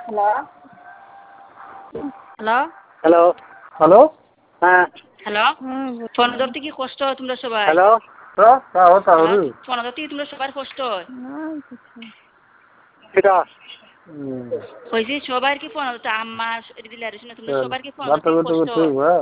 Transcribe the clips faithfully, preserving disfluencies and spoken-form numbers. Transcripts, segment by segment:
Hello hello hello hello হ্যাঁ hello phone ধরতে কি কষ্ট হয় তোমরা সবাই? হ্যালো তো তাও তাও ফোন ধরতে কি তোমরা সবার কষ্ট হয়? কিটা কইছি সবার কি ফোন ধরতে আম্মা দিলে আর শুনে তোমরা সবার কি ফোন বাত ধরতে করতে কষ্ট করতে হয়? হুয়া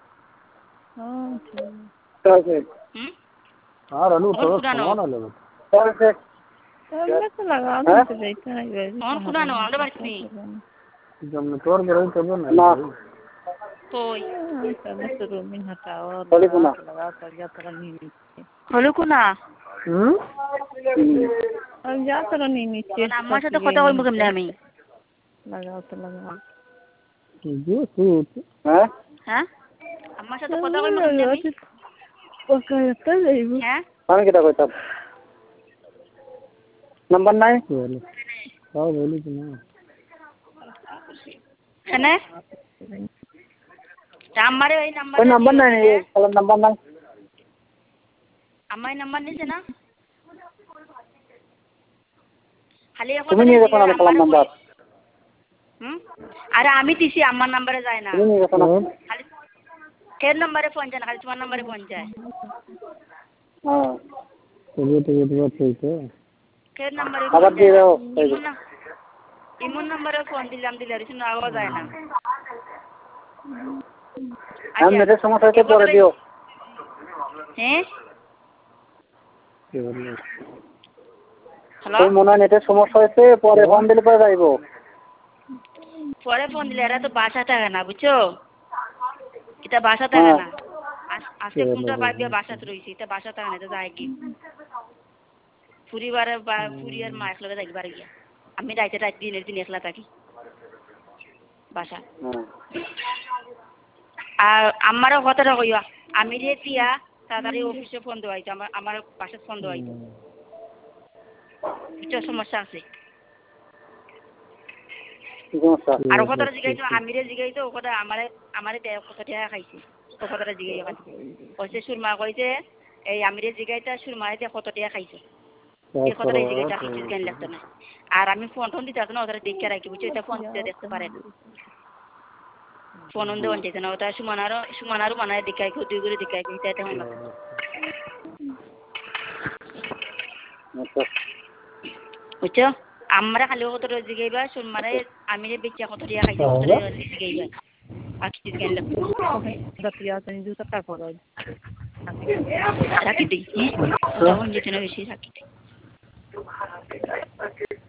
হুম আর আলু তো সমান আলু তাহলে আমরা তো লাগাও দিতে যাইতে হবে ফোন কুনানো আমরা বাড়ি জমনে তোর বের হইতে হবে না না কই তাহলে তো রুমিন হটাও বলি কোনা লাগাও তো যা তোরা নিয়ে নিচ্ছে হলো কুনা হুম আর যা তোরা নিয়ে নিচ্ছে আম্মার সাথে কথা কইব কেমনে আমি লাগাও তো লাগাও জি সুত হ্যাঁ হ্যাঁ আম্মার সাথে কথা কইব কেমনে আমি ওকে তো যাইব হ্যাঁ আমি কিটা কইতাম নাম্বার নাই বলে তাও বলি কি না কেনে আমারে ওই নাম্বার ওই নাম্বার নাই কলম নাম্বার নাই আমার নাম্বার নিছে না খালি এখন তুমি নিয়ে গেছো না কলম নাম্বার হুম আরে আমি দিছি আমার নাম্বারে যায় না তুমি নিয়ে গেছো না খালি এর নাম্বারে ফোন যায় না খালি তোমার নাম্বারে ফোন যায় হ্যাঁ তবে তো এটা ঠিক আছে এর নাম্বারে আবার দিয়ে দাও ইমন না ইমন নাম্বারে ফোন দিলাম দিলে আর শুনে আওয়াজ যায় না আমি নেটের সমস্যা হতে পরে দিও হ্যাঁ হ্যালো ওই মনে হয় নেটের সমস্যা হয়েছে পরে ফোন দিলে পরে যাইবো পরে ফোন দিলে এরা তো বাসা থাকে না বুঝছো এটা বাসা থাকে না আজকে ফোনটা পাইবে বাসাতে রইছে এটা বাসা থাকে না এটা যায় কি পরিবারে বা পরিবার মা একলা যাইবার গিয়া আমি রাইতে রাত দিনের দিন একলা থাকি বাসা আর আমারও কথাটা কইয়া আমি রে দিয়া তাড়াতাড়ি অফিসে ফোন দেওয়াইতো আমার আমার বাসায় ফোন দেওয়াইতো কিছু সমস্যা আছে আর কথাটা জিগাইতো আমিরে জিগাইতো ও কথা আমারে আমারে দেয় কথাটা খাইছে ও কথাটা জিগাই কইছে সুরমা কইছে এই আমিরে জিগাইতা সুরমারে দিয়ে কতটা খাইছে এই কথাটা জিগাইতা কিছু গান লাগতো না আর আমি ফোন টোন দিতে না ওদের দেখে রাখি বুঝছো এটা ফোন দিতে দেখতে পারেন ফোন অন দেওয়ান যেত না ওটা সুমানারও সুমানারও মানায় দেখাই দুই করে দেখাই এটা এটা হলো বুঝছো আমরা খালি কতটা জিগাইবা সুরমারে আমি যে বেচা কত দিয়া খাইছে কতটা জিগাইবা আর কিছু গান লাগতো দাতিয়া তুমি দুটো টাকা দাও রাখি দিই তখন যেতে না বেশি রাখি দিই